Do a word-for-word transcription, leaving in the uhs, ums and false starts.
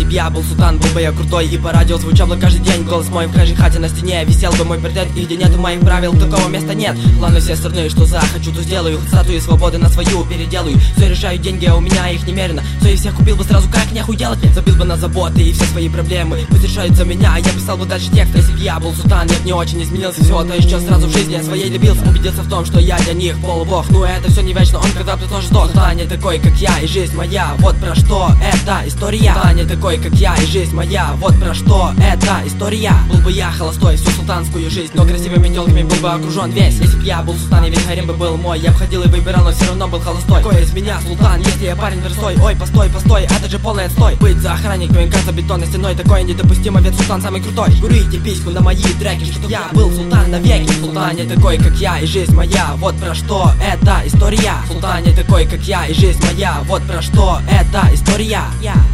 б я был султан, был бы я крутой, и по радио звучал бы каждый день голос мой в каждой хате на стене. Висел бы мой портрет, и где нету моих правил, такого места нет. Планы все остальные, что захочу, то сделаю. Статуи свободы на свою переделаю. Все решаю деньги, а у меня их немерено. Все и всех купил бы сразу, как нехуй делать мне. Забил бы на заботы и все свои проблемы, пусть решают за меня, а я писал бы дальше текст. Если б я был султан, нет, не очень изменился всего, то еще сразу в жизни я своей добился. Убедился в том, что я для них полубог. Ну это все не вечно, он когда-то тоже сдох. Султан не такой, как я, и жизнь моя, вот про что эта история. Султан не такой, как я, и жизнь моя, вот про что эта история. Был бы я холостой всю султанскую жизнь, но красивыми телками был бы окружен весь. Если б я был султан, и весь гарем бы был мой, я б ходил и выбирал, но все равно был холостой. Какой из меня султан, если я парень верстой? Ой, постой, постой, это же полный отстой. Быть за охранник ВНК за бетонной стеной, такое недопустимо, ведь султан самый крутой. Курите письку на мои треки, чтобы я был султан навеки. Султан не такой, как я, и жизнь моя, вот про что эта история. Султан не такой, как я, и жизнь моя, вот про что эта история.